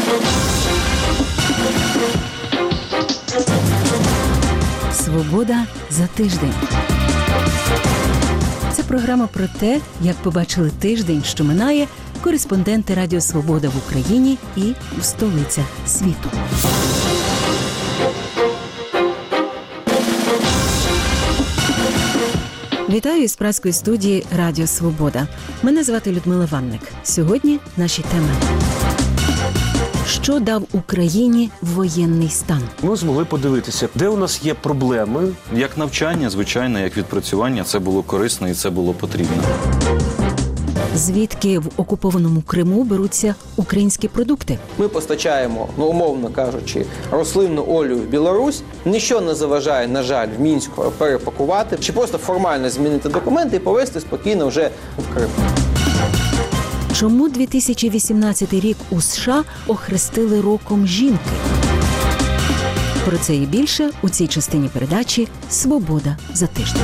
Свобода за тиждень. Це програма про те, як побачили тиждень, що минає, кореспонденти Радіо Свобода в Україні і в столицях світу. Вітаю із празької студії Радіо Свобода. Мене звати Людмила Ванник. Сьогодні наші теми. Що дав Україні воєнний стан? Ми змогли подивитися, де у нас є проблеми. Як навчання, звичайно, як відпрацювання, це було корисно і це було потрібно. Звідки в окупованому Криму беруться українські продукти? Ми постачаємо, умовно кажучи, рослинну олію в Білорусь. Ніщо не заважає, на жаль, в Мінську перепакувати, чи просто формально змінити документи і повезти спокійно вже в Крим. Чому 2018 рік у США охрестили роком жінки? Про це і більше у цій частині передачі «Свобода за тиждень».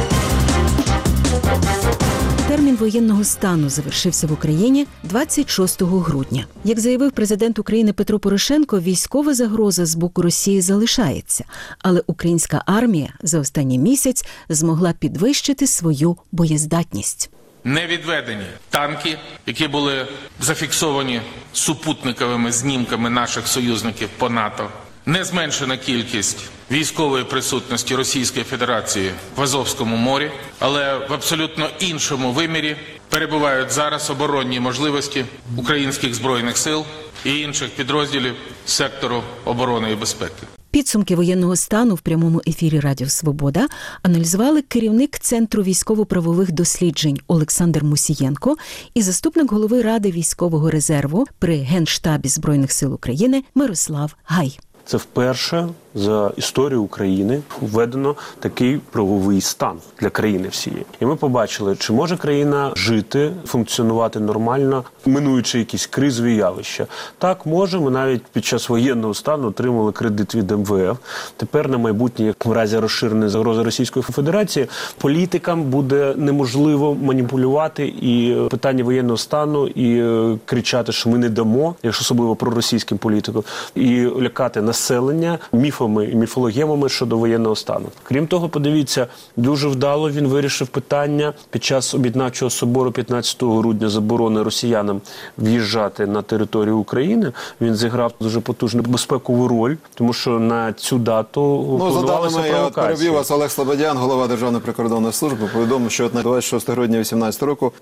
Термін воєнного стану завершився в Україні 26 грудня. Як заявив президент України Петро Порошенко, військова загроза з боку Росії залишається, але українська армія за останній місяць змогла підвищити свою боєздатність. Не відведені танки, які були зафіксовані супутниковими знімками наших союзників по НАТО. Не зменшена кількість військової присутності Російської Федерації в Азовському морі, але в абсолютно іншому вимірі перебувають зараз оборонні можливості українських Збройних сил і інших підрозділів сектору оборони і безпеки. Підсумки воєнного стану в прямому ефірі Радіо Свобода аналізували керівник Центру військово-правових досліджень Олександр Мусієнко і заступник голови Ради військового резерву при Генштабі Збройних сил України Мирослав Гай. Це вперше за історію України введено такий правовий стан для країни всієї. І ми побачили, чи може країна жити, функціонувати нормально, минуючи якісь кризові явища. Так, може. Ми навіть під час воєнного стану отримали кредит від МВФ. Тепер на майбутнє, в разі розширеної загрози Російської Федерації, політикам буде неможливо маніпулювати і питання воєнного стану, і кричати, що ми не дамо, якщо особливо проросійським політикам, і лякати населення міфами і міфологемами щодо воєнного стану. Крім того, подивіться, дуже вдало він вирішив питання під час об'єднавчого собору 15 грудня заборони росіянам в'їжджати на територію України. Він зіграв дуже потужну безпекову роль, тому що на цю дату планувалася провокація. Я перебив вас, Олег Слободян, голова Державної прикордонної служби, повідомив, що на 26 грудня 2018 року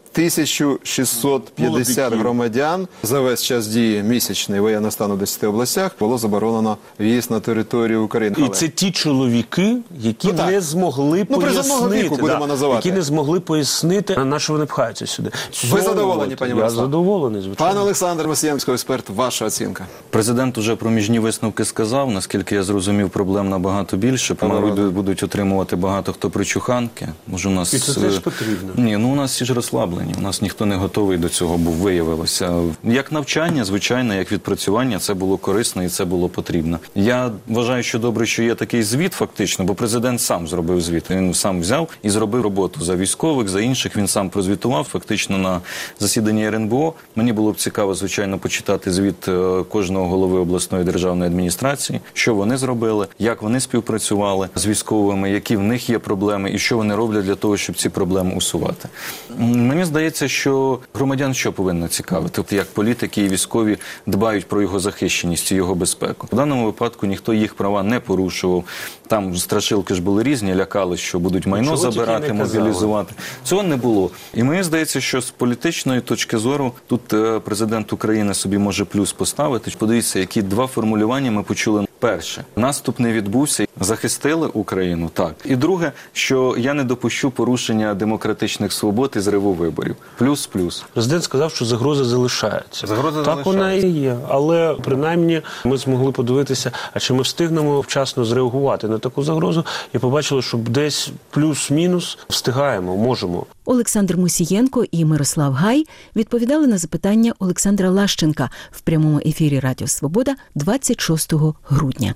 1650 громадян за весь час дії місячний воєнного стану в 10 областях було заборонено в'їзд на територію України. І це ті чоловіки, які не змогли пояснити, які не змогли пояснити, на що вони пхаються сюди. Ви задоволені, пані Мирослав? Я задоволений, звичайно. Пан Олександр Мусієнко, експерт, ваша оцінка? Президент уже проміжні висновки сказав. Наскільки я зрозумів, проблем набагато більше. Будуть отримувати багато хто причуханки. Може, у нас... І це теж потрібно. Ні, у нас всі ж розслаблені. У нас ніхто не готовий до цього був, виявилося. Як навчання, звичайно, як відпрацювання, це було корисно і це було потрібно. Я вважаю, що добре, що є такий звіт фактично, бо президент сам зробив звіт. Він сам взяв і зробив роботу за військових, за інших. Він сам прозвітував фактично на засіданні РНБО. Мені було б цікаво, звичайно, почитати звіт кожного голови обласної державної адміністрації, що вони зробили, як вони співпрацювали з військовими, які в них є проблеми і що вони роблять для того, щоб ці проблеми усувати. Мені здається, що громадян що повинно цікавити? Тобто, як політики і військові дбають про його захищеність і його безпеку. В даному випадку ніхто їх права не порушував. Там страшилки ж були різні, лякали, що будуть майно забирати, мобілізувати. Цього не було. І мені здається, що з політичної точки зору тут президент України собі може плюс поставити. Подивіться, які два формулювання ми почули. Перше, наступ не відбувся, захистили Україну, так. І друге, що я не допущу порушення демократичних свобод і зриву виборів. Плюс-плюс. Президент сказав, що загроза залишається. Так вона і є. Але, принаймні, ми змогли подивитися, а чи ми встигнемо вчасно зреагувати на таку загрозу і побачили, що десь плюс-мінус встигаємо, можемо. Олександр Мусієнко і Мирослав Гай відповідали на запитання Олександра Лащенка в прямому ефірі Радіо Свобода 26 грудня.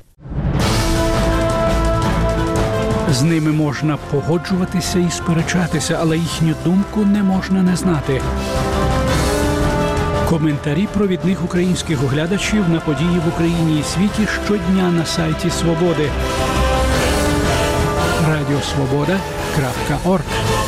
З ними можна погоджуватися і сперечатися, але їхню думку не можна не знати. Коментарі провідних українських оглядачів на події в Україні і світі щодня на сайті Свободи. Радіосвобода.орг.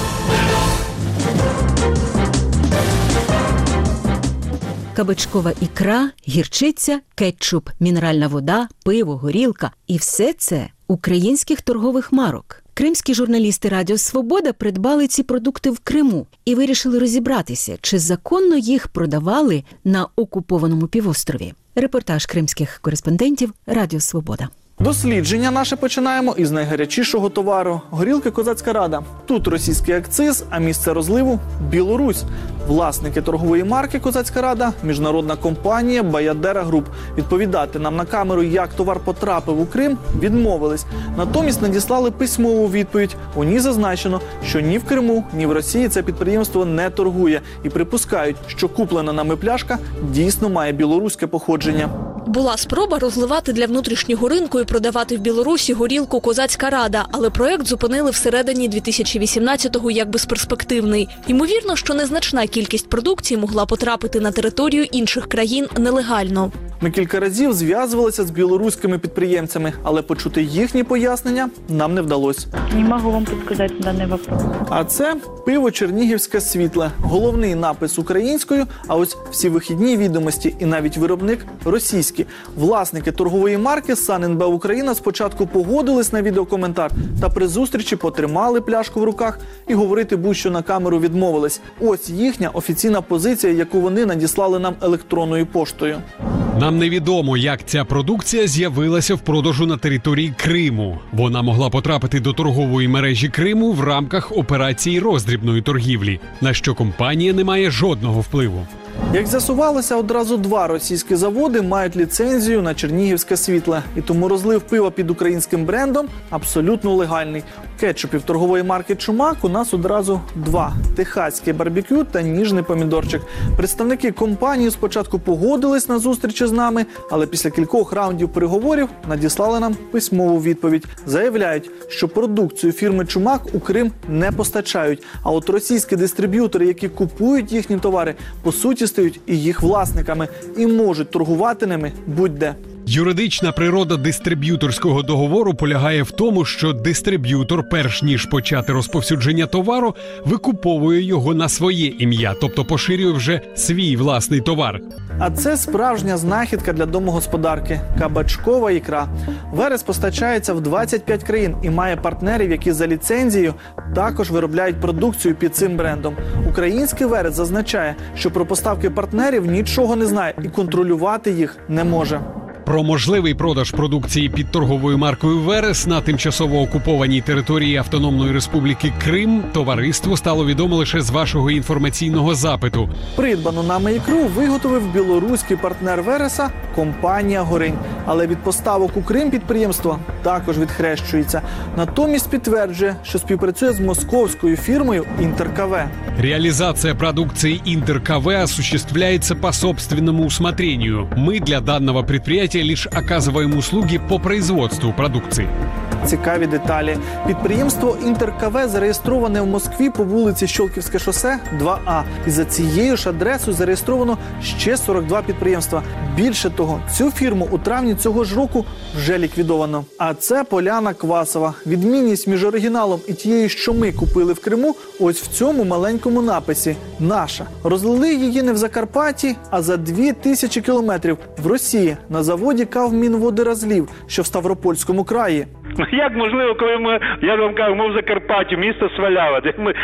Кабачкова ікра, гірчиця, кетчуп, мінеральна вода, пиво, горілка – і все це українських торгових марок. Кримські журналісти Радіо Свобода придбали ці продукти в Криму і вирішили розібратися, чи законно їх продавали на окупованому півострові. Репортаж кримських кореспондентів Радіо Свобода. Дослідження наше починаємо із найгарячішого товару – горілки «Козацька Рада». Тут російський акциз, а місце розливу – Білорусь. Власники торгової марки «Козацька Рада» – міжнародна компанія «Баядера Груп». Відповідати нам на камеру, як товар потрапив у Крим, відмовились. Натомість надіслали письмову відповідь. У ній зазначено, що ні в Криму, ні в Росії це підприємство не торгує. І припускають, що куплена нами пляшка дійсно має білоруське походження. Була спроба розливати для внутрішнього ринку і продавати в Білорусі горілку «Козацька Рада», але проект зупинили всередині 2018-го як безперспективний. Ймовірно, що незначна кількість продукції могла потрапити на територію інших країн нелегально. Ми кілька разів зв'язувалися з білоруськими підприємцями, але почути їхні пояснення нам не вдалося. Не можу вам підказати даний вопрос. А це пиво «Чернігівське світле». Головний напис українською, а ось всі вихідні відомості і навіть виробник російські. Власники торгової марки «СанНБ Україна» спочатку погодились на відеокоментар та при зустрічі потримали пляшку в руках і говорити будь-що на камеру відмовились. Ось їхня офіційна позиція, яку вони надіслали нам електронною поштою. Нам невідомо, як ця продукція з'явилася в продажу на території Криму. Вона могла потрапити до торгової мережі Криму в рамках операції роздрібної торгівлі, на що компанія не має жодного впливу. Як з'ясувалося, одразу 2 російські заводи мають ліцензію на «Чернігівське світле». І тому розлив пива під українським брендом абсолютно легальний. Кетчупів торгової марки «Чумак» у нас одразу 2 – техаське барбекю та ніжний помідорчик. Представники компанії спочатку погодились на зустрічі з нами, але після кількох раундів переговорів надіслали нам письмову відповідь. Заявляють, що продукцію фірми «Чумак» у Крим не постачають, а от російські дистриб'ютори, які купують їхні товари, по суті стають і їх власниками і можуть торгувати ними будь-де. Юридична природа дистриб'юторського договору полягає в тому, що дистриб'ютор, перш ніж почати розповсюдження товару, викуповує його на своє ім'я, тобто поширює вже свій власний товар. А це справжня знахідка для домогосподарки – кабачкова ікра. Верес постачається в 25 країн і має партнерів, які за ліцензією також виробляють продукцію під цим брендом. Український Верес зазначає, що про поставки партнерів нічого не знає і контролювати їх не може. Про можливий продаж продукції під торговою маркою «Верес» на тимчасово окупованій території Автономної Республіки Крим товариству стало відомо лише з вашого інформаційного запиту. Придбану нами ікру виготовив білоруський партнер «Вереса» – компанія «Горинь». Але від поставок у Крим підприємство також відхрещується. Натомість підтверджує, що співпрацює з московською фірмою «Интер-КВ». Реализация продукции «Интер-КВ» осуществляется по собственному усмотрению. Мы для данного предприятия лишь оказываем услуги по производству продукции. Цікаві деталі. Підприємство «Интер-КВ» зареєстроване в Москві по вулиці Щолківське шосе, 2А. І за цією ж адресою зареєстровано ще 42 підприємства. Більше того, цю фірму у травні цього ж року вже ліквідовано. А це Поляна Квасова. Відмінність між оригіналом і тією, що ми купили в Криму, ось в цьому маленькому написі «Наша». Розлили її не в Закарпатті, а за 2000 кілометрів в Росії на заводі «Кавмінводоразлів», що в Ставропольському краї. Як можливо, коли я вам кажу, ми в Закарпатті, місто Свалява.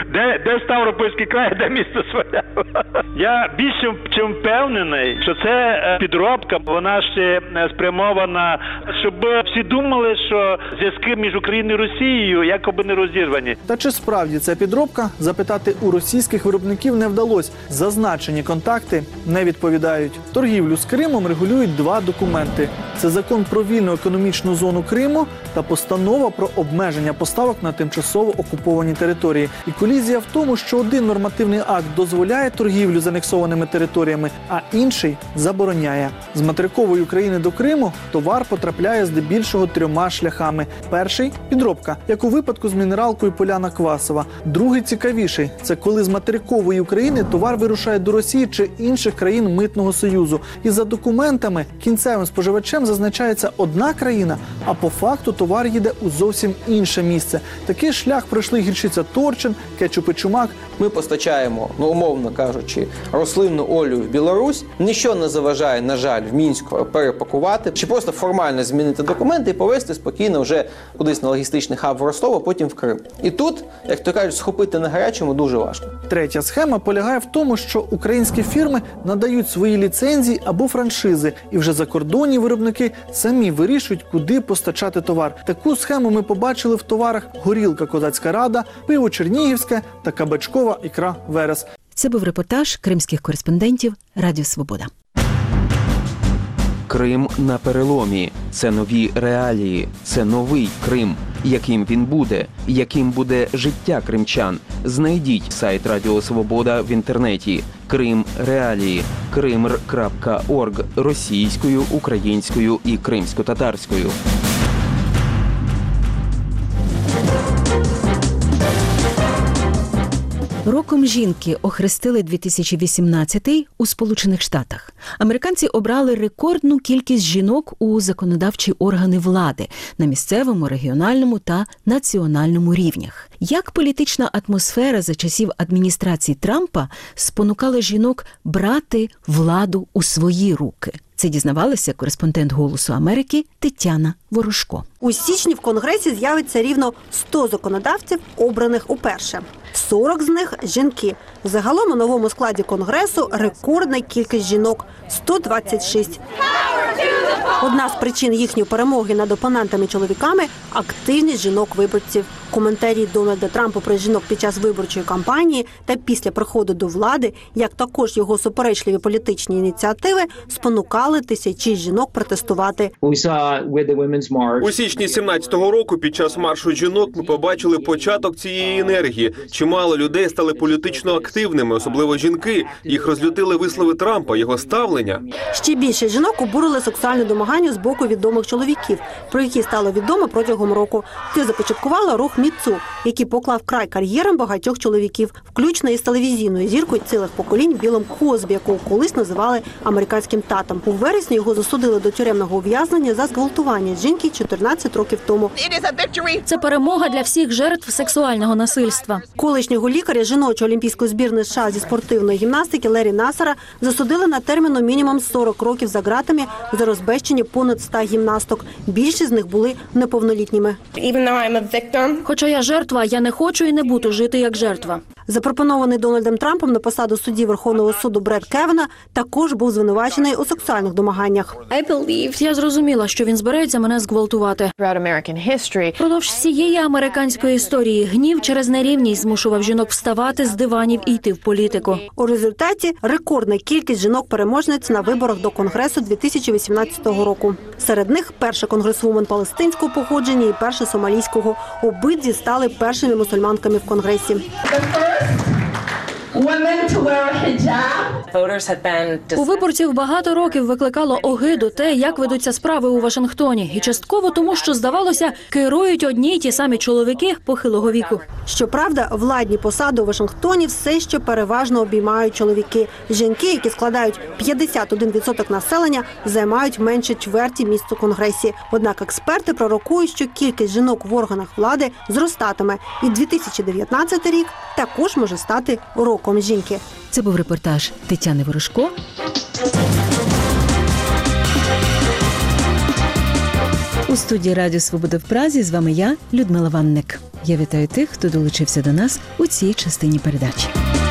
Де Ставропольський край, де місто Свалява? Я більше чим впевнений, що це підробка, вона ще спрямована, щоб всі думали, що зв'язки між Україною і Росією якоби не розірвані. Та чи справді це підробка, запитати у російських виробників не вдалося. Зазначені контакти не відповідають. Торгівлю з Кримом регулюють 2 документи. Це закон про вільну економічну зону Криму та постанова про обмеження поставок на тимчасово окуповані території. І колізія в тому, що один нормативний акт дозволяє торгівлю з анексованими територіями, а інший забороняє. З материкової України до Криму товар потрапляє здебільшого 3 шляхами. Перший – підробка, як у випадку з мінералкою Поляна Квасова. Другий цікавіший – це коли з материкової України товар вирушає до Росії чи інших країн Митного Союзу. І за документами кінцевим споживачем зазначається одна країна, а по факту товар їде у зовсім інше місце. Такий шлях пройшли гірчиця Торчин, кетчуп і чумак. Ми постачаємо, умовно кажучи, рослинну олію в Білорусь. Ніщо не заважає, на жаль, в Мінську перепакувати, чи просто формально змінити документи і повезти спокійно вже кудись на логістичний хаб в Ростов, а потім в Крим. І тут, як то кажуть, схопити на гарячому дуже важко. Третя схема полягає в тому, що українські фірми надають свої ліцензії або франшизи, і вже закордонні виробники самі вирішують, куди постачати товар. Таку схему ми побачили в товарах горілка «Козацька Рада», пиво «Чернігівське» та кабачкова ікра «Верес». Це був репортаж кримських кореспондентів Радіо Свобода. Крим на переломі. Це нові реалії. Це новий Крим. Яким він буде? Яким буде життя кримчан? Знайдіть сайт Радіо Свобода в інтернеті. Крим реалії. krimr.org російською, українською і кримсько-татарською. Роком жінки охрестили 2018 у Сполучених Штатах. Американці обрали рекордну кількість жінок у законодавчі органи влади на місцевому, регіональному та національному рівнях. Як політична атмосфера за часів адміністрації Трампа спонукала жінок брати владу у свої руки? Це дізнавалася кореспондент «Голосу Америки» Тетяна Ворожко. У січні в Конгресі з'явиться рівно 100 законодавців, обраних уперше. 40 з них – жінки. Загалом у новому складі Конгресу рекордна кількість жінок – 126. Одна з причин їхньої перемоги над опонентами-чоловіками – активність жінок-виборців. Коментарі Дональда Трампа про жінок під час виборчої кампанії та після приходу до влади, як також його суперечливі політичні ініціативи, спонукали тисячі жінок протестувати. У січні 17-го року під час маршу жінок ми побачили початок цієї енергії. Чимало людей стали політично активними, особливо жінки. Їх розлютили вислови Трампа, його ставлення. Ще більше жінок обурили сексуальне домагання з боку відомих чоловіків, про які стало відомо протягом року. Це започаткувало рух МіТСУ, який поклав край кар'єрам багатьох чоловіків, включно із телевізійною зіркою цілих поколінь Білом Козбі, якого колись називали американським татом. У вересні його засудили до тюремного ув'язнення за зґвалтування жінки 14 років тому. Це перемога для всіх жертв сексуального насильства. Колишнього лікаря жіночої олімпійської збірної США зі спортивної гімнастики Лері Насара засудили на терміну мінімум 40 років за ґратами за розбещення понад 100 гімнасток. Більшість з них були неповнолітніми. Хоча я жертва, я не хочу і не буду жити як жертва. Запропонований Дональдом Трампом на посаду судді Верховного суду Бред Кевена також був звинувачений у сексуальних домаганнях. Я зрозуміла, що він збирається мене зґвалтувати. Продовж всієї американської історії гнів через нерівність змушував жінок вставати з диванів і йти в політику. У результаті рекордна кількість жінок-переможниць на виборах до Конгресу 2018 року. Серед них перша конгресвумен палестинського походження і перша сомалійського. Обидві стали першими мусульманками в Конгресі. У виборців багато років викликало огиду те, як ведуться справи у Вашингтоні. І частково тому, що, здавалося, керують одні й ті самі чоловіки похилого віку. Щоправда, владні посади у Вашингтоні все ще переважно обіймають чоловіки. Жінки, які складають 51% населення, займають менше чверті місць у Конгресі. Однак експерти пророкують, що кількість жінок в органах влади зростатиме. І 2019 рік також може стати роком жінки. Це був репортаж Тетяни Ворожко. У студії Радіо Свобода в Празі з вами я, Людмила Ванник. Я вітаю тих, хто долучився до нас у цій частині передачі.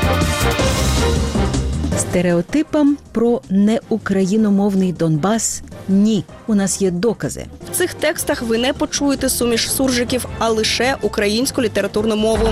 Стереотипам про неукраїномовний Донбас – ні. У нас є докази. В цих текстах ви не почуєте суміш суржиків, а лише українську літературну мову.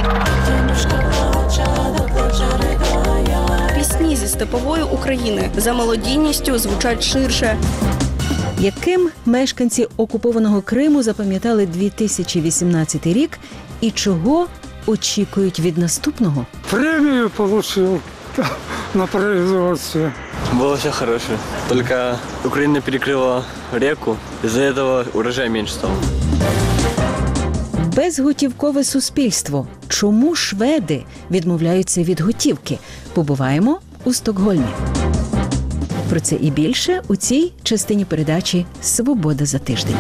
Пісні зі степової України за мелодійністю звучать ширше. Яким мешканці окупованого Криму запам'ятали 2018 рік і чого очікують від наступного? Премию получил на производстве. Было все хорошее. Только Украина перекрыла реку, из-за этого урожай меньше стал. Безготівкове суспільство. Чому шведи відмовляються від готівки? Побуваємо у Стокгольмі. Про це і більше у цій частині передачі «Свобода за тиждень».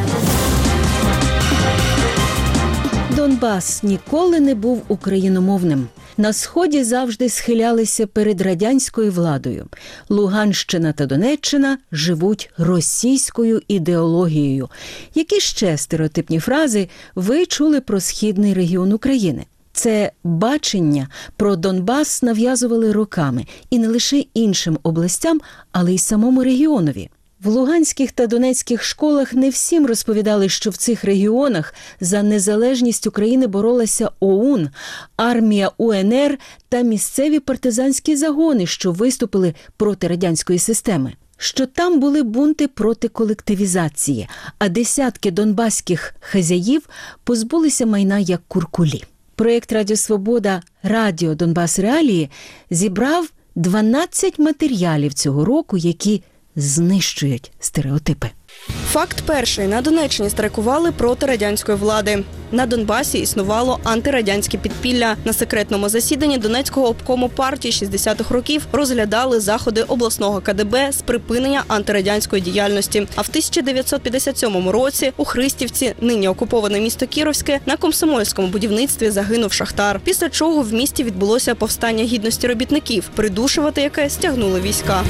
Донбас ніколи не був україномовним. На Сході завжди схилялися перед радянською владою. Луганщина та Донеччина живуть російською ідеологією. Які ще стереотипні фрази ви чули про східний регіон України? Це бачення про Донбас нав'язували роками. І не лише іншим областям, але й самому регіонові. В луганських та донецьких школах не всім розповідали, що в цих регіонах за незалежність України боролася ОУН, армія УНР та місцеві партизанські загони, що виступили проти радянської системи. Що там були бунти проти колективізації, а десятки донбаських хазяїв позбулися майна як куркулі. Проєкт «Радіо Свобода. Радіо Донбас Реалії» зібрав 12 матеріалів цього року, які знищують стереотипи. Факт перший. На Донеччині страйкували проти радянської влади. На Донбасі існувало антирадянське підпілля. На секретному засіданні Донецького обкому партії 60-х років розглядали заходи обласного КДБ з припинення антирадянської діяльності. А в 1957 році у Христівці, нині окуповане місто Кіровське, на комсомольському будівництві загинув шахтар. Після чого в місті відбулося повстання гідності робітників, придушувати яке стягнули війська.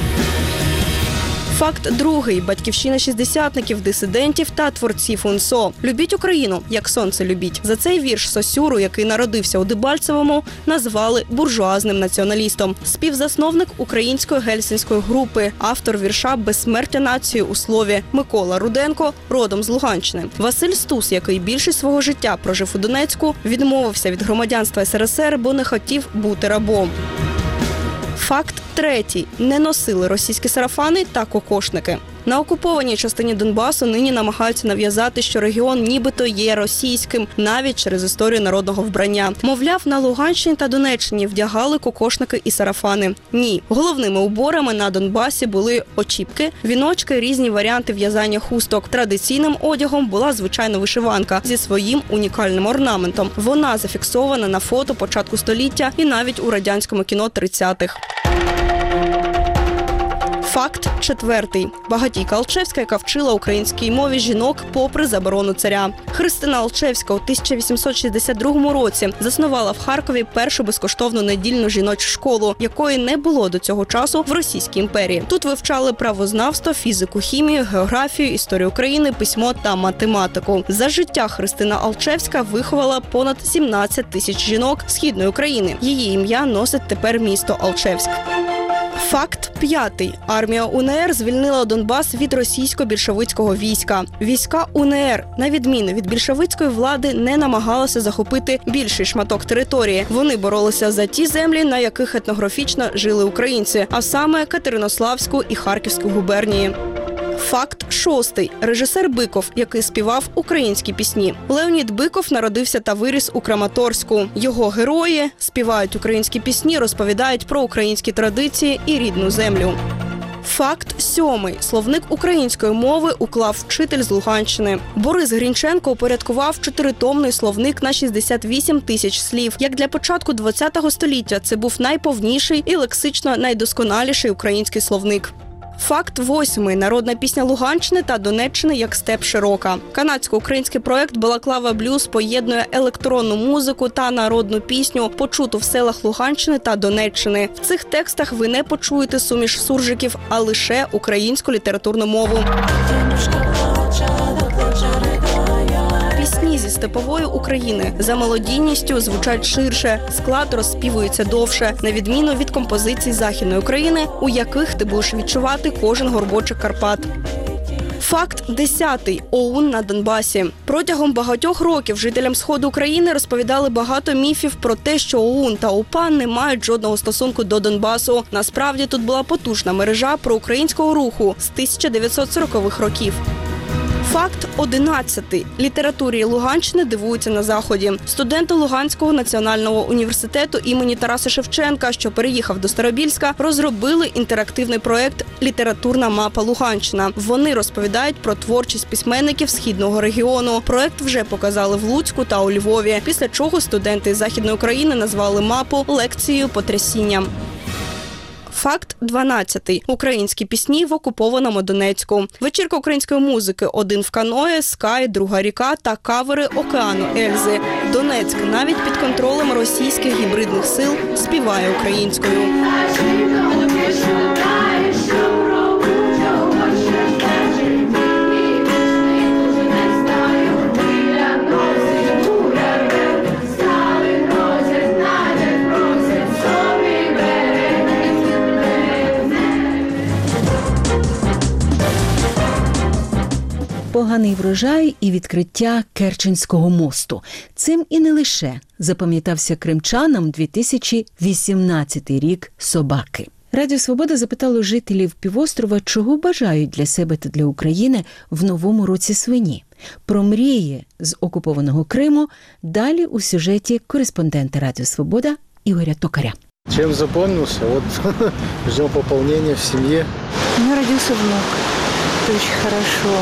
Факт другий. Батьківщина шістдесятників, дисидентів та творців УНСО. «Любіть Україну, як сонце любіть». За цей вірш Сосюру, який народився у Дебальцевому, назвали буржуазним націоналістом. Співзасновник української гельсінської групи, автор вірша «Безсмертя нації у слові» Микола Руденко, родом з Луганщини. Василь Стус, який більшість свого життя прожив у Донецьку, відмовився від громадянства СРСР, бо не хотів бути рабом. Факт третій. Не носили російські сарафани та кокошники. На окупованій частині Донбасу нині намагаються нав'язати, що регіон нібито є російським, навіть через історію народного вбрання. Мовляв, на Луганщині та Донеччині вдягали кокошники і сарафани. Ні. Головними уборами на Донбасі були очіпки, віночки, різні варіанти в'язання хусток. Традиційним одягом була звичайна вишиванка зі своїм унікальним орнаментом. Вона зафіксована на фото початку століття і навіть у радянському кіно 30-х. Факт четвертий. Багатійка Алчевська, яка вчила українській мові жінок попри заборону царя. Христина Алчевська у 1862 році заснувала в Харкові першу безкоштовну недільну жіночу школу, якої не було до цього часу в Російській імперії. Тут вивчали правознавство, фізику, хімію, географію, історію України, письмо та математику. За життя Христина Алчевська виховала понад 17 тисяч жінок Східної України. Її ім'я носить тепер місто Алчевськ. Факт п'ятий. Армія УНР звільнила Донбас від російсько-більшовицького війська. Війська УНР, на відміну від більшовицької влади, не намагалися захопити більший шматок території. Вони боролися за ті землі, на яких етнографічно жили українці, а саме Катеринославську і Харківську губернії. Факт шостий. Режисер Биков, який співав українські пісні. Леонід Биков народився та виріс у Краматорську. Його герої співають українські пісні, розповідають про українські традиції і рідну землю. Факт сьомий. Словник української мови уклав вчитель з Луганщини. Борис Грінченко упорядкував 4-томний словник на 68 тисяч слів. Як для початку ХХ століття, це був найповніший і лексично найдосконаліший український словник. Факт восьмий. Народна пісня Луганщини та Донеччини як степ широка. Канадсько-український проєкт «Балаклава Блюз» поєднує електронну музику та народну пісню, почуту в селах Луганщини та Донеччини. В цих текстах ви не почуєте суміш суржиків, а лише українську літературну мову. Пісні зі степової України за мелодійністю звучать ширше, склад розспівується довше, на відміну від композицій Західної України, у яких ти будеш відчувати кожен горбочок Карпат. Факт 10. ОУН на Донбасі. Протягом багатьох років жителям Сходу України розповідали багато міфів про те, що ОУН та УПА не мають жодного стосунку до Донбасу. Насправді тут була потужна мережа проукраїнського руху з 1940-х років. Факт 11. Літературі Луганщини дивуються на Заході. Студенти Луганського національного університету імені Тараса Шевченка, що переїхав до Старобільська, розробили інтерактивний проєкт «Літературна мапа Луганщина». Вони розповідають про творчість письменників Східного регіону. Проєкт вже показали в Луцьку та у Львові, після чого студенти Західної України назвали мапу «Лекцією потрясіння». Факт 12. Українські пісні в окупованому Донецьку. Вечірка української музики «Один в каное», «Скай», «Друга ріка» та кавери «Океану Ельзи». Донецьк навіть під контролем російських гібридних сил співає українською. Поганий врожай і відкриття Керченського мосту. Цим і не лише запам'ятався кримчанам 2018 рік собаки. Радіо «Свобода» запитало жителів півострова, чого бажають для себе та для України в новому році свині. Про мрії з окупованого Криму далі у сюжеті кореспондента Радіо «Свобода» Ігоря Токаря. Чем запомнился? Вот ждем пополнения в семье. У меня родился внук. Это очень хорошо.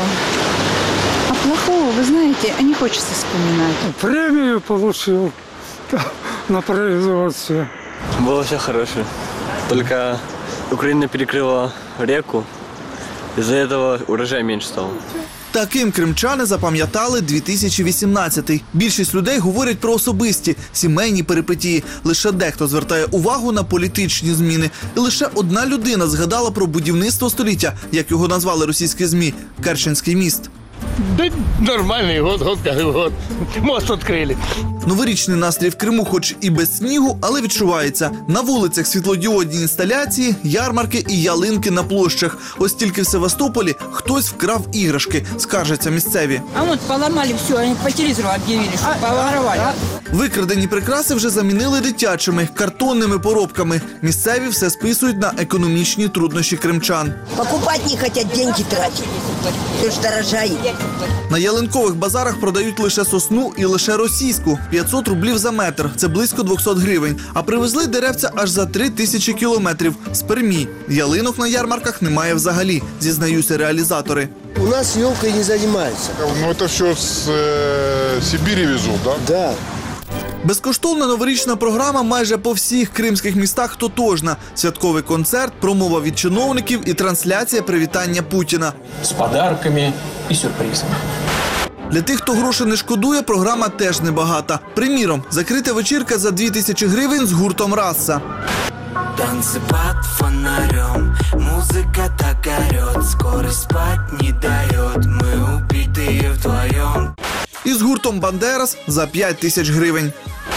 А плохого, вы знаете, не хочется вспоминать. Премию получил на производстве. Было все хорошо. Только Украина перекрыла реку. Из-за этого урожай меньше стал. Таким кримчани запам'ятали 2018-й. Більшість людей говорять про особисті, сімейні перипетії. Лише дехто звертає увагу на політичні зміни. І лише одна людина згадала про будівництво століття, як його назвали російські ЗМІ – Керченський міст. Да нормальный год как год. Мост открыли. Новорічний настрій в Криму хоч і без снігу, але відчувається. На вулицях світлодіодні інсталяції, ярмарки і ялинки на площах. Ось тільки в Севастополі хтось вкрав іграшки, скаржаться місцеві. А вот поломали все, они по телевизору объявили, что поворовали. Викрадені прикраси вже замінили дитячими, картонними поробками. Місцеві все списують на економічні труднощі кримчан. Покупать не хотят, деньги тратить. Все ж дорожає. На ялинкових базарах продають лише сосну і лише російську. 500 рублів за метр – це близько 200 гривень. А привезли деревця аж за 3000 кілометрів з Пермі. Ялинок на ярмарках немає взагалі, зізнаються реалізатори. У нас елкой не займаються. Ну це все з Сибірі везуть, так? Да. Безкоштовна новорічна програма майже по всіх кримських містах тотожна. Святковий концерт, промова від чиновників і трансляція привітання Путіна. З подарками і сюрпризами. Для тих, хто грошей не шкодує, програма теж небагата. Приміром, закрита вечірка за 2000 гривень з гуртом «Раса». Танцы под фонарем, музыка так орет, скорость спать не дает, мы убитые вдвоем. І з гуртом «Бандерас» за 5000 гривень.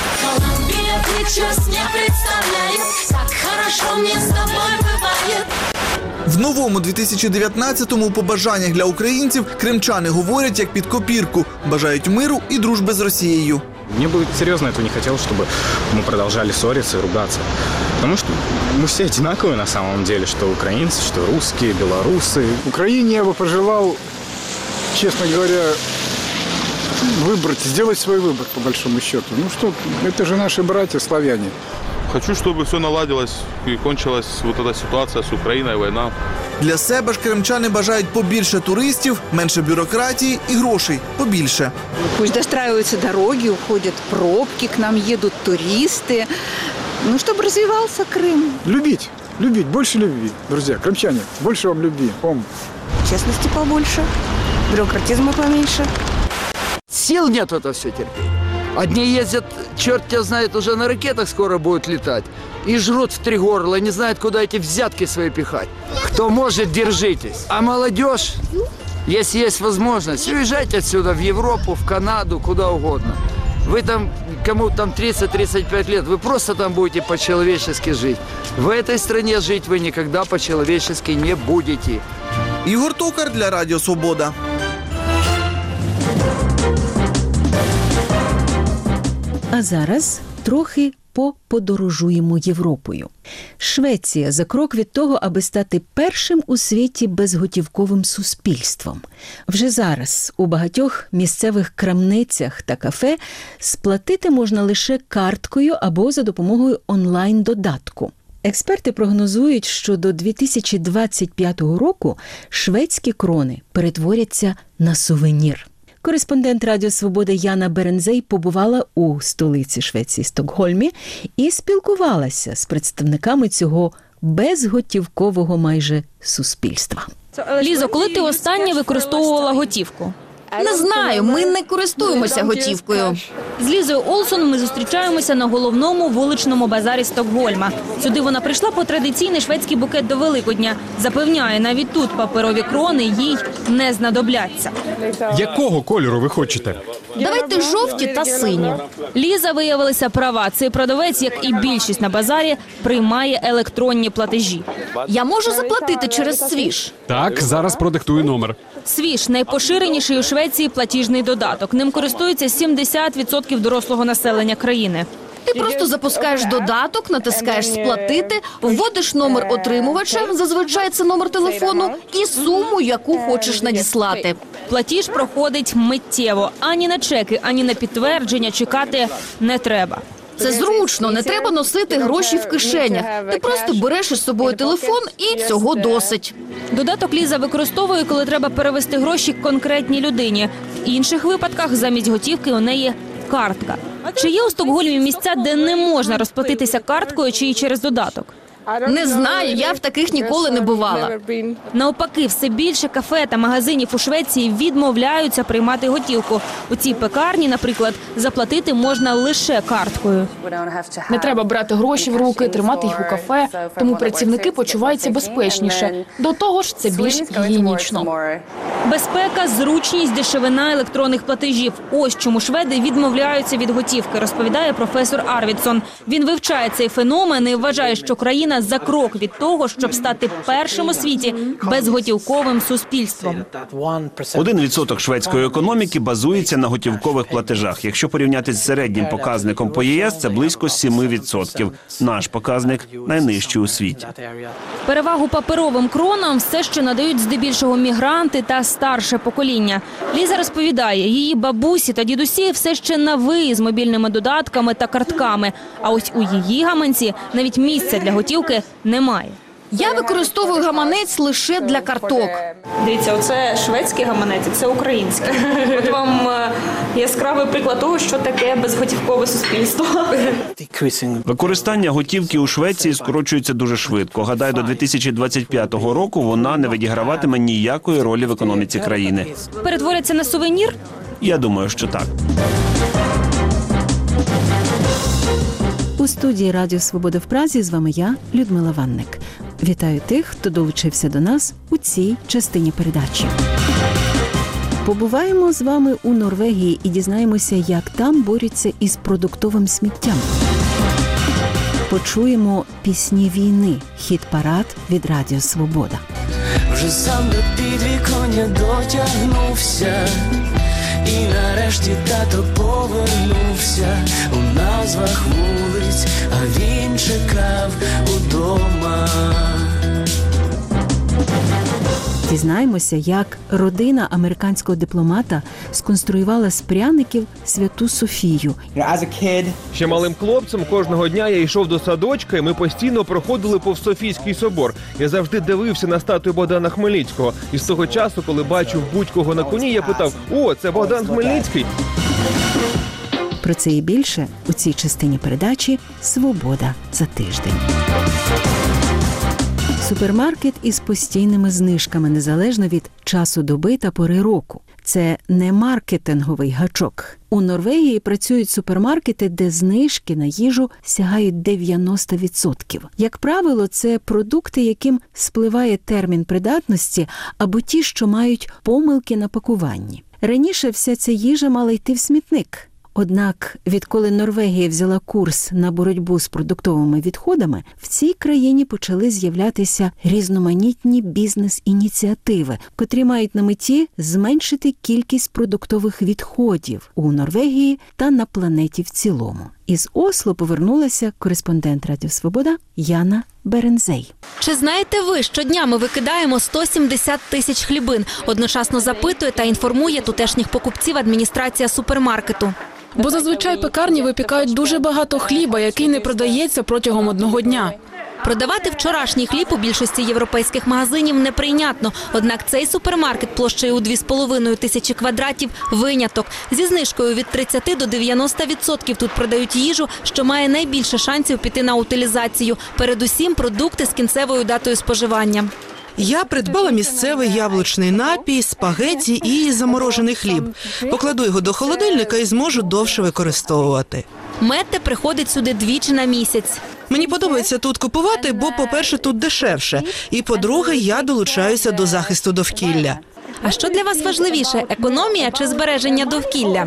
В новому 2019-му у побажаннях для українців кримчани говорять як під копірку. Бажають миру і дружби з Росією. Мне бы серьезно этого не хотелось, чтобы мы продолжали ссориться и ругаться. Потому что мы все одинаковые на самом деле, что украинцы, что русские, белорусы. Украине я бы пожелал, честно говоря, сделать свой выбор, по большому счету. Ну что, это же наши братья славяне. Хочу, чтобы все наладилось и кончилась вот эта ситуация с Украиной, война. Для себе ж кримчани бажають побільше туристів, менше бюрократії і грошей побільше. Пусть достраиваются дороги, уходят пробки, к нам едут туристы. Ну, чтобы развивался Крым. Любить, больше любви, друзья, крымчане, больше вам любви. Честности побольше, бюрократизма поменьше. Сил нет это все терпеть. Одни ездят, черт тебя знает, уже на ракетах скоро будут летать. И жрут в три горла, не знают, куда эти взятки свои пихать. Кто может, держитесь. А молодежь, если есть возможность, уезжайте отсюда в Европу, в Канаду, куда угодно. Вы там, кому там 30-35 лет, вы просто там будете по-человечески жить. В этой стране жить вы никогда по-человечески не будете. Ігор Токар для Радіо «Свобода». А зараз трохи поподорожуємо Європою. Швеція за крок від того, аби стати першим у світі безготівковим суспільством. Вже зараз у багатьох місцевих крамницях та кафе сплатити можна лише карткою або за допомогою онлайн-додатку. Експерти прогнозують, що до 2025 року шведські крони перетворяться на сувенір. Кореспондент Радіо Свобода Яна Берензей побувала у столиці Швеції Стокгольмі і спілкувалася з представниками цього безготівкового майже суспільства. Лізо, коли ти останнє використовувала готівку? Не знаю, ми не користуємося готівкою. З Лізою Олсон ми зустрічаємося на головному вуличному базарі Стокгольма. Сюди вона прийшла по традиційний шведський букет до Великодня. Запевняє, навіть тут паперові крони їй не знадобляться. Якого кольору ви хочете? Давайте жовті та сині. Ліза виявилася права. Цей продавець, як і більшість на базарі, приймає електронні платежі. Я можу заплатити через Свіш? Так, зараз продиктую номер. Свіш – найпоширеніший у Швеції платіжний додаток. Ним користується 70% дорослого населення країни. Ти просто запускаєш додаток, натискаєш «Сплатити», вводиш номер отримувача, зазвичай це номер телефону, і суму, яку хочеш надіслати. Платіж проходить миттєво. Ані на чеки, ані на підтвердження чекати не треба. Це зручно, не треба носити гроші в кишенях. Ти просто береш із собою телефон і цього досить. Додаток Ліза використовує, коли треба перевести гроші конкретній людині. В інших випадках замість готівки у неї картка. Чи є у Стокгольмі місця, де не можна розплатитися карткою чи через додаток? Не знаю, я в таких ніколи не бувала. Навпаки, все більше кафе та магазинів у Швеції відмовляються приймати готівку. У цій пекарні, наприклад, заплатити можна лише карткою. Не треба брати гроші в руки, тримати їх у кафе, тому працівники почуваються безпечніше. До того ж, це більш гігієнічно. Безпека, зручність, дешевина електронних платежів. Ось чому шведи відмовляються від готівки, розповідає професор Арвідсон. Він вивчає цей феномен і вважає, що країна за крок від того, щоб стати першим у світі безготівковим суспільством. 1% шведської економіки базується на готівкових платежах. Якщо порівняти з середнім показником по ЄС, це близько 7%. Наш показник найнижчий у світі. Перевагу паперовим кронам все ще надають здебільшого мігранти та старше покоління. Ліза розповідає, її бабусі та дідусі все ще на «ви» з мобільними додатками та картками. А ось у її гаманці навіть місця для готівки немає. Я використовую гаманець лише для карток. Дивіться, оце шведський гаманець, це український. От вам яскравий приклад того, що таке безготівкове суспільство. Використання готівки у Швеції скорочується дуже швидко. Гадаю, до 2025 року вона не відіграватиме ніякої ролі в економіці країни. Перетвориться на сувенір? Я думаю, що так. У студії Радіо Свобода в Празі з вами я, Людмила Ванник. Вітаю тих, хто долучився до нас у цій частині передачі. Побуваємо з вами у Норвегії і дізнаємося, як там борються із продуктовим сміттям. Почуємо пісні війни, хіт-парад від Радіо Свобода. Вже сам до підвіконня дотягнувся, і нарешті тато повернувся у назвах вулиць, а він чекав удома. Дізнаємося, як родина американського дипломата сконструювала з пряників Святу Софію. Ще малим хлопцем кожного дня я йшов до садочка, і ми постійно проходили повз Софійський собор. Я завжди дивився на статую Богдана Хмельницького. І з того часу, коли бачив будь-кого на коні, я питав: «О, це Богдан Хмельницький!» Про це і більше у цій частині передачі «Свобода за тиждень». Супермаркет із постійними знижками, незалежно від часу доби та пори року. Це не маркетинговий гачок. У Норвегії працюють супермаркети, де знижки на їжу сягають 90%. Як правило, це продукти, яким спливає термін придатності, або ті, що мають помилки на пакуванні. Раніше вся ця їжа мала йти в смітник. Однак, відколи Норвегія взяла курс на боротьбу з продуктовими відходами, в цій країні почали з'являтися різноманітні бізнес-ініціативи, котрі мають на меті зменшити кількість продуктових відходів у Норвегії та на планеті в цілому. Із Осло повернулася кореспондент Радіо Свобода Яна Берензей. Чи знаєте ви, щодня ми викидаємо 170 тисяч хлібин? Одночасно запитує та інформує тутешніх покупців адміністрація супермаркету. Бо зазвичай пекарні випікають дуже багато хліба, який не продається протягом одного дня. Продавати вчорашній хліб у більшості європейських магазинів неприйнятно. Однак цей супермаркет площею у 2,5 тисячі квадратів – виняток. Зі знижкою від 30 до 90% тут продають їжу, що має найбільше шансів піти на утилізацію. Передусім продукти з кінцевою датою споживання. Я придбала місцевий яблучний напій, спагеті і заморожений хліб. Покладу його до холодильника і зможу довше використовувати. Метте приходить сюди двічі на місяць. Мені подобається тут купувати, бо, по-перше, тут дешевше. І, по-друге, я долучаюся до захисту довкілля. А що для вас важливіше – економія чи збереження довкілля?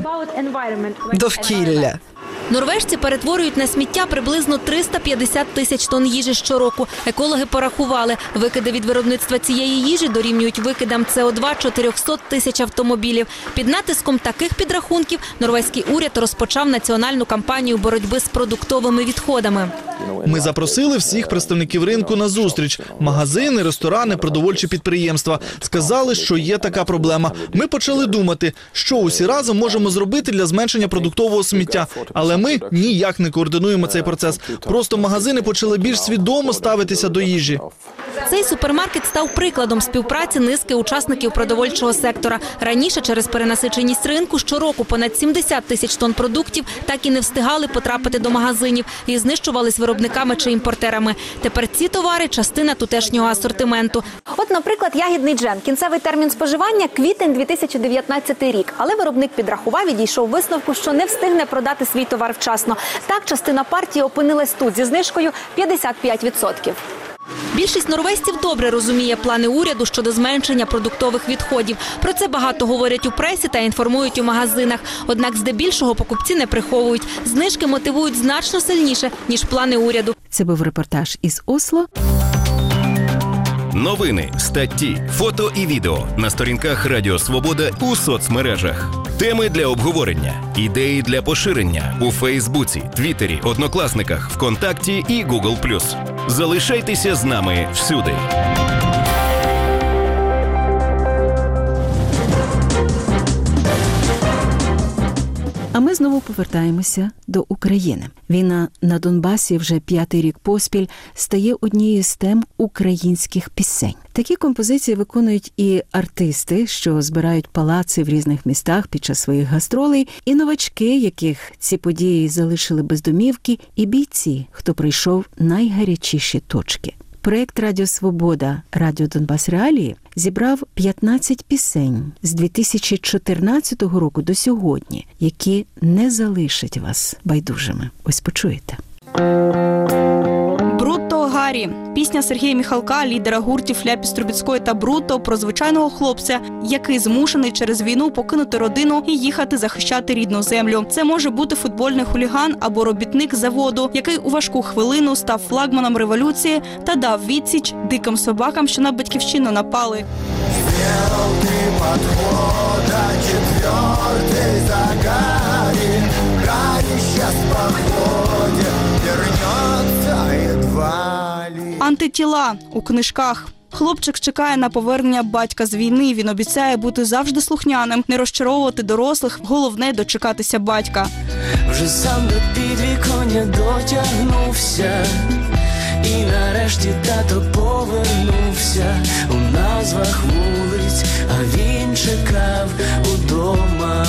Довкілля. Норвежці перетворюють на сміття приблизно 350 тисяч тонн їжі щороку. Екологи порахували, викиди від виробництва цієї їжі дорівнюють викидам СО2 400 тисяч автомобілів. Під натиском таких підрахунків норвезький уряд розпочав національну кампанію боротьби з продуктовими відходами. Ми запросили всіх представників ринку на зустріч. Магазини, ресторани, продовольчі підприємства. Сказали, що є така проблема. Ми почали думати, що усі разом можемо зробити для зменшення продуктового сміття. Але ми ніяк не координуємо цей процес. Просто магазини почали більш свідомо ставитися до їжі. Цей супермаркет став прикладом співпраці низки учасників продовольчого сектора. Раніше через перенасиченість ринку щороку понад 70 тисяч тонн продуктів так і не встигали потрапити до магазинів і знищувались виробниками чи імпортерами. Тепер ці товари – частина тутешнього асортименту. От, наприклад, ягідний джем. Кінцевий термін споживання – квітень 2019 рік. Але виробник підрахував і дійшов висновку, що не встигне продати свій товар вчасно. Так, частина партії опинилась тут зі знижкою 55%. Більшість норвезців добре розуміє плани уряду щодо зменшення продуктових відходів. Про це багато говорять у пресі та інформують у магазинах. Однак здебільшого покупці не приховують. Знижки мотивують значно сильніше, ніж плани уряду. Це був репортаж із Осло. Новини, статті, фото і відео на сторінках Радіо Свобода у соцмережах. Теми для обговорення, ідеї для поширення у Фейсбуці, Твіттері, Однокласниках, ВКонтакті і Google+. Залишайтеся з нами всюди. А ми знову повертаємося до України. Війна на Донбасі вже 5-й рік поспіль стає однією з тем українських пісень. Такі композиції виконують і артисти, що збирають палаци в різних містах під час своїх гастролей, і новачки, яких ці події залишили без домівки, і бійці, хто пройшов найгарячіші точки. Проєкт «Радіо Свобода. Радіо Донбас Реалії» зібрав 15 пісень з 2014 року до сьогодні, які не залишать вас байдужими. Ось почуєте. «Брутто Гаррі» – пісня Сергія Міхалка, лідера гуртів Ляпіс Трубецької та Брутто, про звичайного хлопця, який змушений через війну покинути родину і їхати захищати рідну землю. Це може бути футбольний хуліган або робітник заводу, який у важку хвилину став флагманом революції та дав відсіч диким собакам, що на батьківщину напали. Антитіла у книжках. Хлопчик чекає на повернення батька з війни. Він обіцяє бути завжди слухняним, не розчаровувати дорослих, головне – дочекатися батька. Вже сам до підвіконня дотягнувся, і нарешті тато повернувся. У назвах вулиць, а він чекав удома.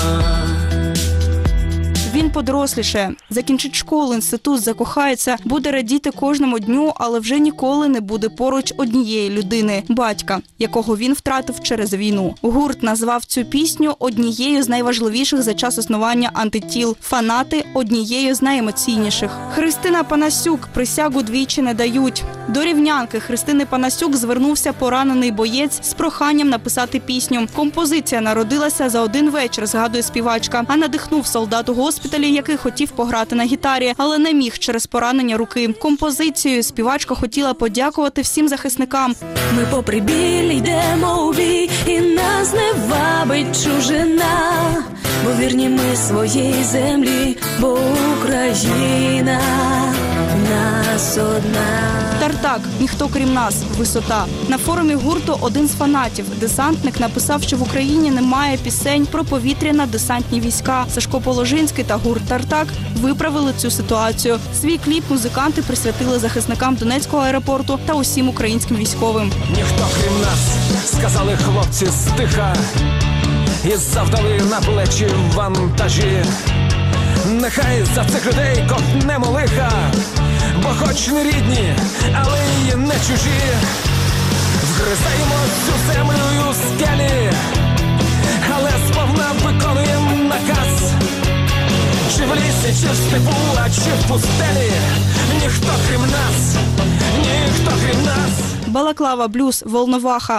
Він подоросліше, закінчить школу, інститут, закохається, буде радіти кожному дню, але вже ніколи не буде поруч однієї людини – батька, якого він втратив через війну. Гурт назвав цю пісню однією з найважливіших за час існування антитіл. Фанати – однією з найемоційніших. Христина Панасюк присягу двічі не дають. До рівнянки Христини Панасюк звернувся поранений боєць з проханням написати пісню. Композиція народилася за один вечір, згадує співачка, а надихнув солдат у госпіталі, який хотів пограти на гітарі, але не міг через поранення руки. Композицією співачка хотіла подякувати всім захисникам. Ми попри біль йдемо у бій, і нас не вабить чужина. бо вірні ми своїй землі, бо Україна нас одна. Тартак, ніхто крім нас, висота. На форумі гурту один з фанатів, десантник, написав, що в Україні немає пісень про повітряно-десантні війська. Сашко Положинський та гурт Тартак виправили цю ситуацію. Свій кліп музиканти присвятили захисникам Донецького аеропорту та усім українським військовим. Ніхто крім нас, сказали хлопці стиха, і завдали на плечі вантажі. Нехай за цих людей ковтнемо лиха, бо хоч не рідні, але й не чужі. Вгризаємо цю землю й у скелі, але сповна виконуємо наказ. Чи в лісі, чи в степу, а чи в пустелі, ніхто крім нас, ніхто крім нас. Балаклава, блюз, Волноваха.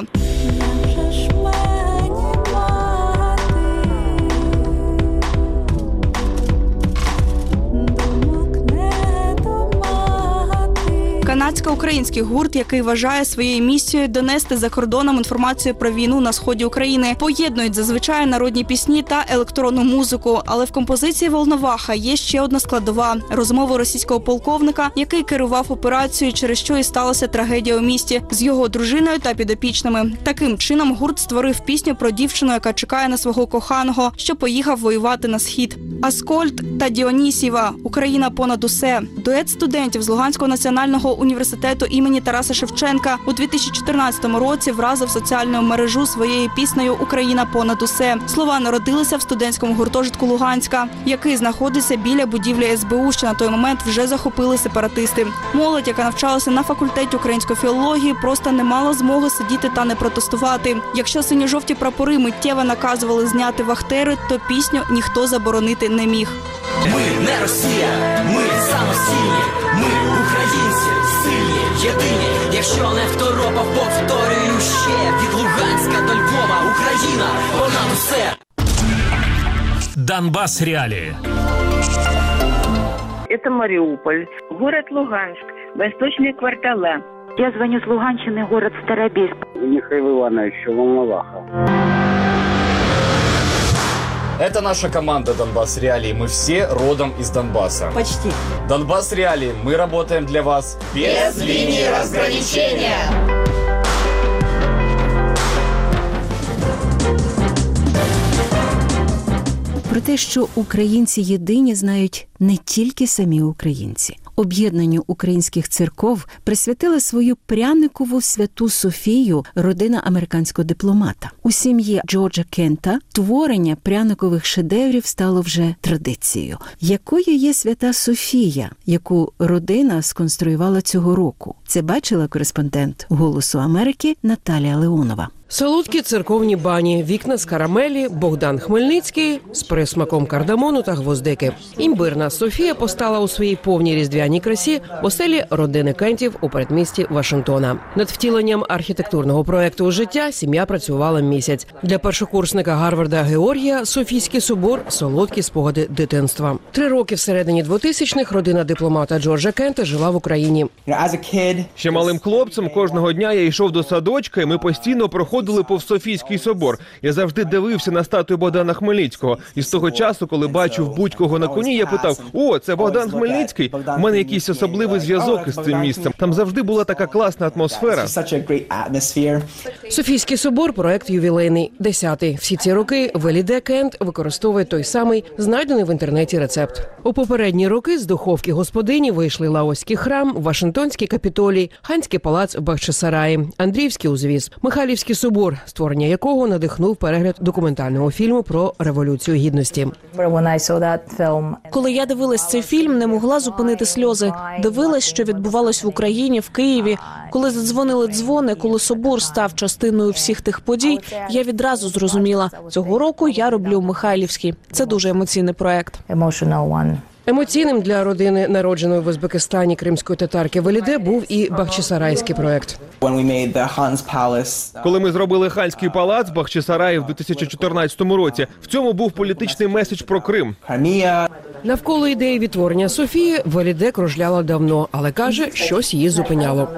Канадсько-український гурт, який вважає своєю місією донести за кордоном інформацію про війну на сході України. Поєднують зазвичай народні пісні та електронну музику. Але в композиції «Волноваха» є ще одна складова – розмови російського полковника, який керував операцією, через що і сталася трагедія у місті, з його дружиною та підопічними. Таким чином гурт створив пісню про дівчину, яка чекає на свого коханого, що поїхав воювати на схід. Аскольд та Діонісєва «Україна понад усе». Дует студентів з Луганського національного університету імені Тараса Шевченка у 2014 році вразив соціальну мережу своєю піснею «Україна понад усе». Слова народилися в студентському гуртожитку Луганська, який знаходиться біля будівлі СБУ, що на той момент вже захопили сепаратисти. Молодь, яка навчалася на факультеті української філології, просто не мала змоги сидіти та не протестувати. Якщо синьо-жовті прапори миттєво наказували зняти вахтери, то пісню ніхто заборонити не міг. Ми не Росія, ми самостійні, ми українці, сильні, єдині. Якщо не второпав, повторюю ще. Від Луганська до Львова, Україна понад усе. Донбасс реалии. Это Мариуполь, город Луганск, восточные кварталы. Я звоню с Луганщины, город Старобельск. Михаил Иванович, Волноваха. Это наша команда «Донбасс Реалии». Мы все родом из Донбасса. Почти. «Донбасс Реалии». Мы работаем для вас без линии разграничения. Про те, що українці єдині, знають не тільки самі українці. Об'єднанню українських церков присвятила свою пряникову святу Софію родина американського дипломата. У сім'ї Джорджа Кента творення пряникових шедеврів стало вже традицією. Якою є свята Софія, яку родина сконструювала цього року? Це бачила кореспондент «Голосу Америки» Наталія Леонова. Солодкі церковні бані, вікна з карамелі, Богдан Хмельницький з присмаком кардамону та гвоздики. Імбирна Софія постала у своїй повній різдвяній красі в оселі родини Кентів у передмісті Вашингтона. Над втіленням архітектурного проекту у життя сім'я працювала місяць. Для першокурсника Гарварда Георгія Софійський собор – солодкі спогади дитинства. 3 роки всередині 2000-х родина дипломата Джорджа Кента жила в Україні. Ще малим хлопцем кожного дня я йшов до садочка, і ми постійно проходили повз Софійський собор. Я завжди дивився на статую Богдана Хмельницького. І з того часу, коли бачив будь-кого на коні, я питав: «О, це Богдан Хмельницький?» У мене якийсь особливий зв'язок із цим місцем. Там завжди була така класна атмосфера. Софійський собор – проект ювілейний, 10-й. Всі ці роки Веліде Кент використовує той самий, знайдений в інтернеті рецепт. У попередні роки з духовки господині вийшли Лаоський храм, Вашингтонський Капітолій, Ханський палац в Бахчисараї, Андріївський узвіз, Михайлівський собор, створення якого надихнув перегляд документального фільму про Революцію Гідності. Коли я дивилась цей фільм, не могла зупинити сльози. Дивилась, що відбувалось в Україні, в Києві. Коли задзвонили дзвони, коли собор став частиною всіх тих подій, я відразу зрозуміла – цього року я роблю Михайлівський. Це дуже емоційний проект. Емоційним для родини, народженої в Узбекистані кримської татарки Валіде, був і Бахчисарайський проект. Коли ми зробили Ханський палац Бахчисараї в 2014 році, в цьому був політичний меседж про Крим. Навколо ідеї відтворення Софії Валіде кружляла давно, але каже, щось її зупиняло.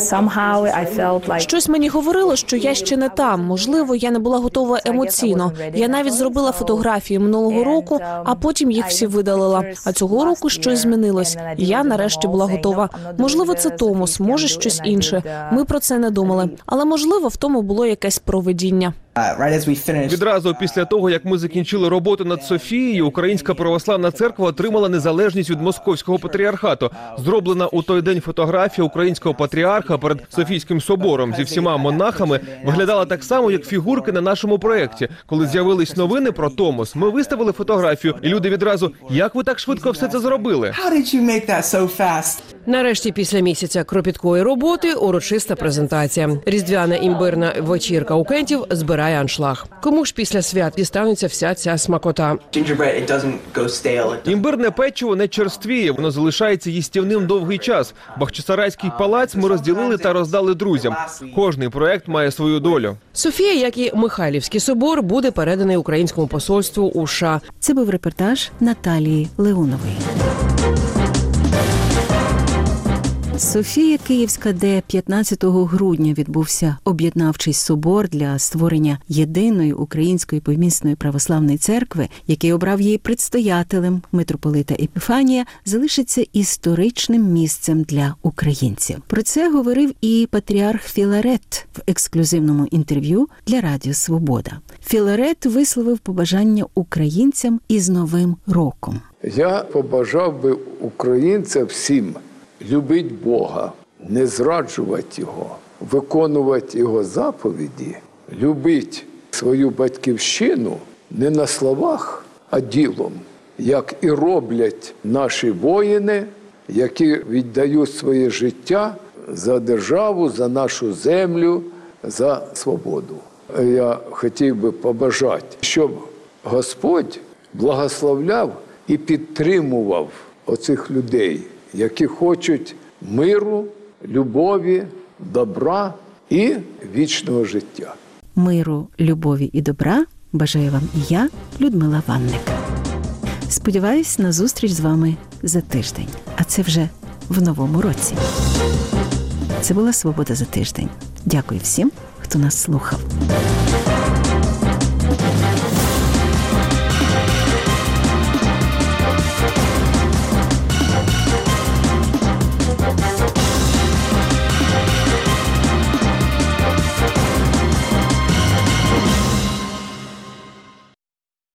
Щось мені говорило, що я ще не там. Можливо, я не була готова емоційно. Я навіть зробила фотографії минулого року, а потім їх всі видалила. А цього року щось змінилось. Я нарешті була готова. Можливо, це Томос, може щось інше. Ми про це не думали. Але, можливо, в тому було якесь провидіння. Відразу після того, як ми закінчили роботу над Софією, Українська православна церква отримала незалежність від Московського патріархату. Зроблена у той день фотографія українського патріарха перед Софійським собором зі всіма монахами виглядала так само, як фігурки на нашому проєкті. Коли з'явились новини про Томос, ми виставили фотографію, і люди відразу: «Як ви так швидко все це зробили?» Нарешті, після місяця кропіткої роботи, урочиста презентація. Різдвяна імбирна вечірка у кентів збирає аншлаг. Кому ж після свят дістанеться вся ця смакота? Імбирне печиво не черствіє, воно залишається їстівним довгий час. Бахчисарайський палац ми розділили та роздали друзям. Кожний проект має свою долю. Софія, як і Михайлівський собор, буде переданий українському посольству у США. Це був репортаж Наталії Леонової. Софія Київська, де 15 грудня відбувся об'єднавчий собор для створення єдиної української помісної православної церкви, який обрав її предстоятелем митрополита Епіфанія, залишиться історичним місцем для українців. Про це говорив і патріарх Філарет в ексклюзивному інтерв'ю для Радіо Свобода. Філарет висловив побажання українцям із Новим роком. Я побажав би українцям всім любити Бога, не зраджувати Його, виконувати Його заповіді, любити свою батьківщину не на словах, а ділом, як і роблять наші воїни, які віддають своє життя за державу, за нашу землю, за свободу. Я хотів би побажати, щоб Господь благословляв і підтримував оцих людей, які хочуть миру, любові, добра і вічного життя. Миру, любові і добра бажаю вам і я, Людмила Ванник. Сподіваюсь на зустріч з вами за тиждень, а це вже в новому році. Це була «Свобода за тиждень». Дякую всім, хто нас слухав.